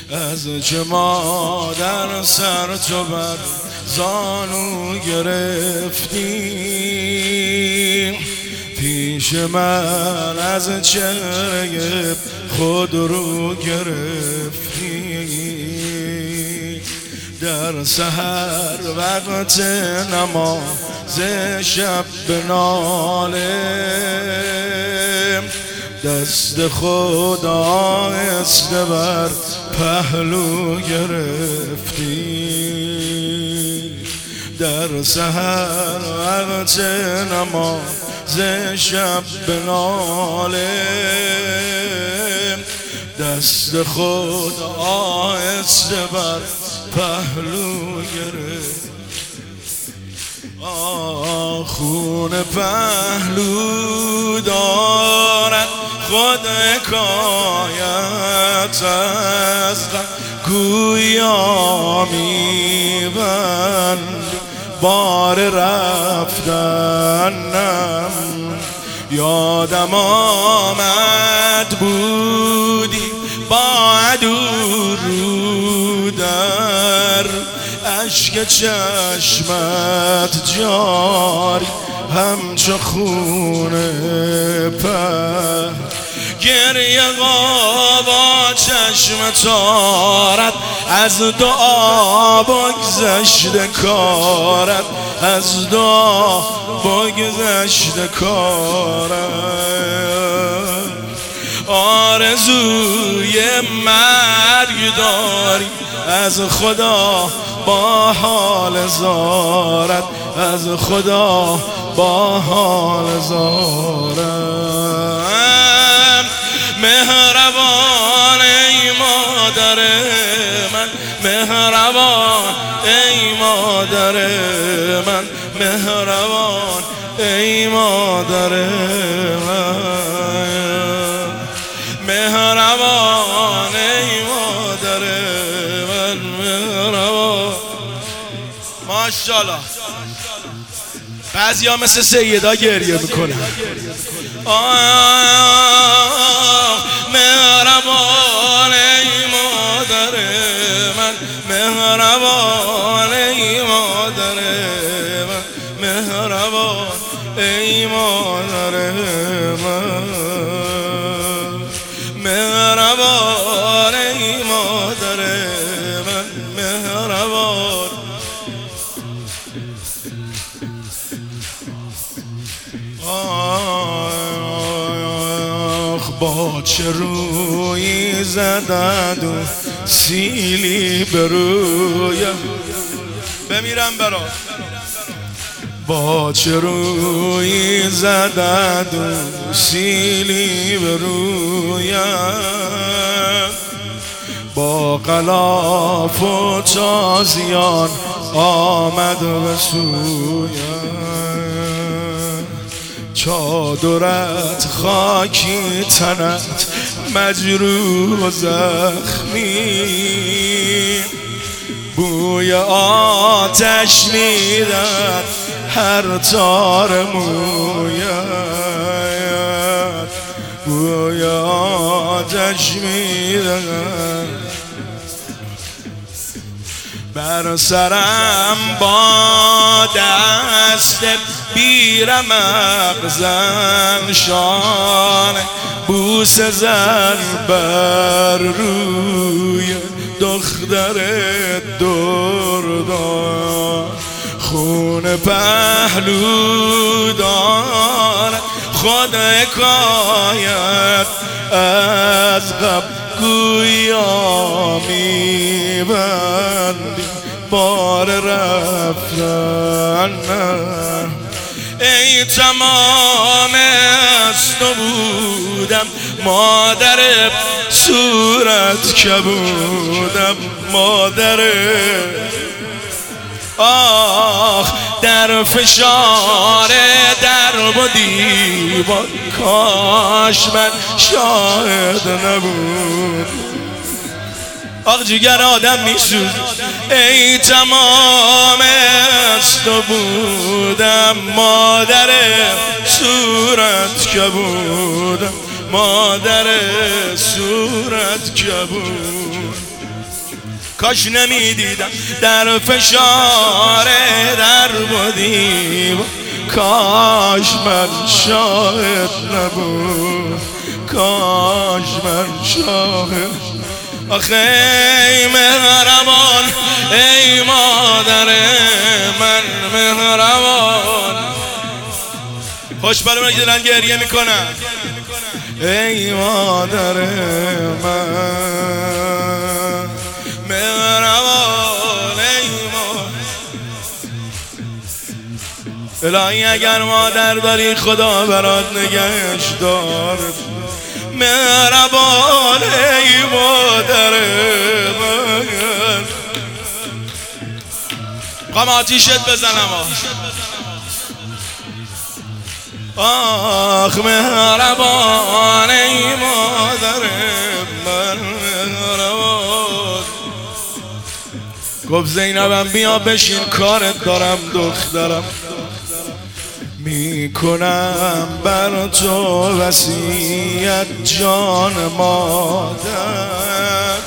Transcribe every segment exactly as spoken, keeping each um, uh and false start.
از چه مادر سر تو بر زانو گرفتی، پیش من از چهره خود رو گرفتی. در سحر وقت نماز شب به ناله، دست خدا است بر پهلو گرفتی. در سحر وقت نماز شب به ناله، دست خدا است بر پهلو گرفتی. خون پهلو دارد خود حکایت از غم، گویا میبند بار رفتنم. یادم آمد بودی با عدو رو در، اشک چشمت جاری همچو خون پر، گریه با چشم تارت از دعا بگذشت کارت، از دعا بگذشت کارت. آرزوی مرگ داری از خدا با حال زارت، از خدا با حال زارت. مهربان ای مادر من، مهربان ای مادر من، مهربان ای مادر من، مهربان ای مادر من، مهربان. ماشاءالله. بعضی ها مثل سیدا گریه میکنن. مهربان ای مادر من، مهربان ای مادر من، مهربان ای مادر من، مهربان ای مادر من، مهربان. آخ با چه روی زدد و سیلی برویم، بمیرم برا. با چه روی زدد و سیلی برویم، با غلاف و تازیان آمد به سویم. چادرت خاکی تنت مجروح و زخمی، بوی آتش میدن هر تار مویت، بوی آتش میدن. بر سرم با دست بیرمق زن شانه، بوس زن بر روی دختر دردان. خون پهلو دارد خود حکایت از غم، گویا میبندی بار رفتن. ای تمام از تو بودم مادر، صورت کبودم مادر. آخ در فشار درب و دیوار، کاش من شاهد نبود. آخ جگر آدم میسوز. ای تمام از تو بودم مادر، صورت کبودم مادر، صورت کبود. کاش نمیدیدم در فشار در بودیم، کاش من شاهد نبود، کاش من شاهد. آخه ای مهربان ای مادر من مهربان، خوش برای که دارن گریه میکنن. ای مادر من مهربان، ای مادر الهی اگر مادر داری خدا برات نگهش دار. مهربان ای مادر من. قم آتیشت بزنم آخ مهربان ای مادر من مهربان. گفت زینبم بیا بشین کارت دارم دخترم، میکنم بر تو وصیت جان مادر.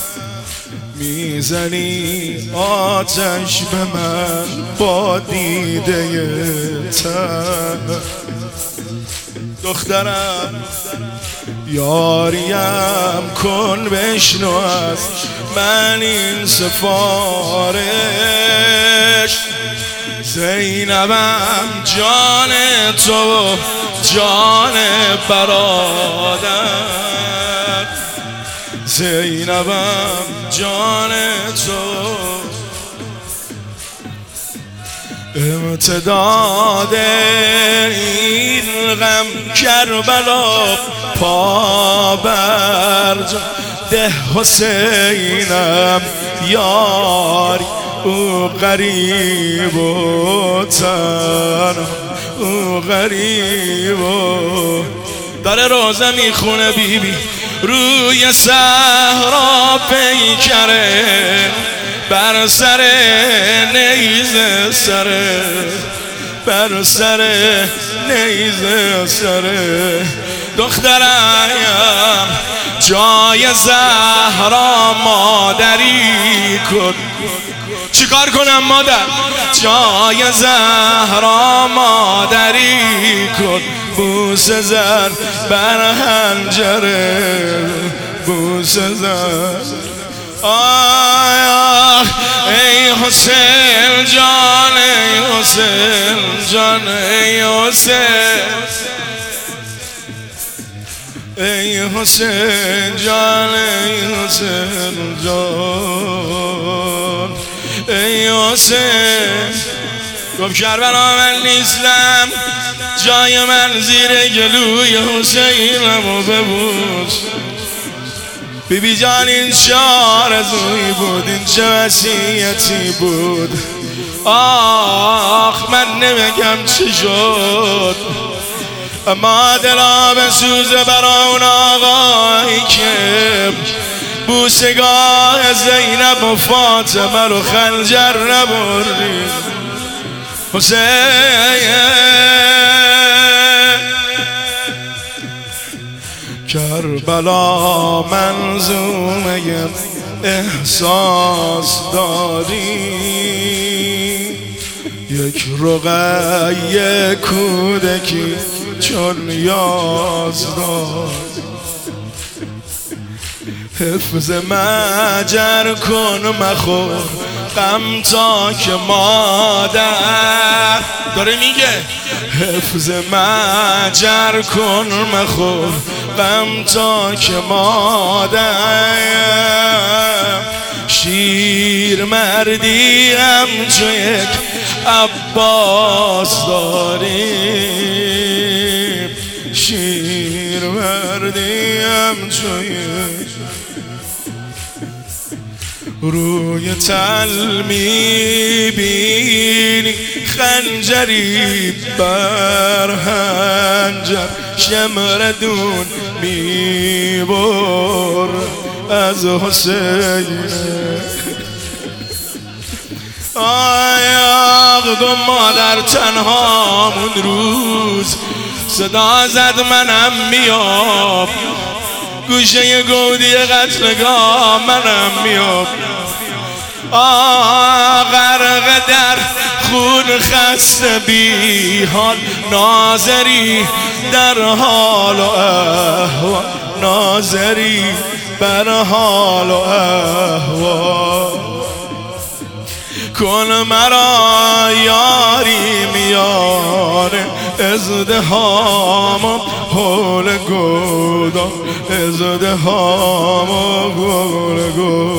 میزنی آتش به من با دیده تر، دخترم یاریم کن بشنو از من این سفارش. زینبم جان تو جان برادر، زینبم جان تو. امتداد این غم کربلا پا برجا ده حسینم یاری او غریب و تنها، او غریب و داره روزه میخونه بیبی روی صحرا پیکره، بر سر نیزه سره، بر سر نیزه سره. دخترم جای زهرا مادری کن. چیکار کنم مادر؟ جای زهرا مادری کن، بوس زن بر حنجره، بوس زن. آه ای حسین جان ای حسین جان ای حسین، ای حسین جان ای حسین جان ای حسین. گفت کربلا من نیستم، جای من زیر گلوی حسینمو ببوس. بی بی جان این چه آرزویی بود، این چه وصیتی بود. آخ من نمیگم چی شد، اما دلا بسوزه برا اون آقایی که بوسگاه زینب و فاطمه رو خنجر نبردی. حسین کربلا منظومه احساس داری، یک رقیه کودکی چون یازدار. حفظ مجر کن مخور غم تا که مادر داره میگه، حفظ مجر کن مخور غم تا که مادر. شیر مردی همچو یک عباس داریم، شیر مردی همچو یک. روی تل میبینی خنجری بر حنجر، شمردون میبر از حسین. آیا گم مادر تنهامون روز صدا زد منم میام، گوشه گودی قتلگاه منم میام. غرق در خون خسته بی حال ناظری در حال و احوال ناظری بر حال و احوال کن مرا یاری میان ازدهام و حول گودان ازدهام و حول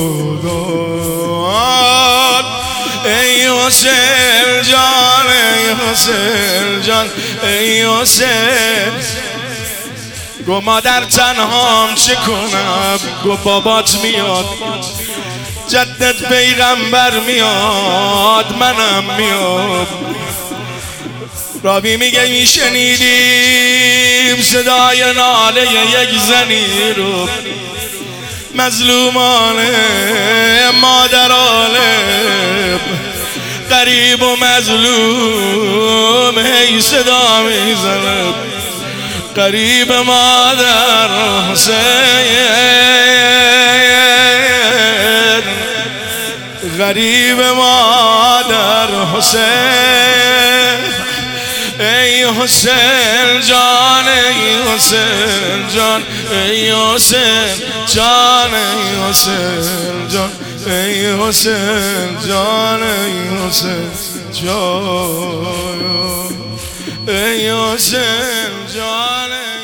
گودان ای حسین جان ای حسین جان ای حسین گو مادر تنهام چه کنم گو بابات میاد جدت پیغمبر میاد منم میاد رابی میگه میشنیدیم صدای ناله یک زنی رو مظلومانه مادرانه غریب و مظلوم هی صدا میزنه غریب مادر حسین غریب مادر حسین ای حسین جان ای حسین جان ای حسین جان ای حسین جان ای حسین جان ای حسین جان ای حسین جان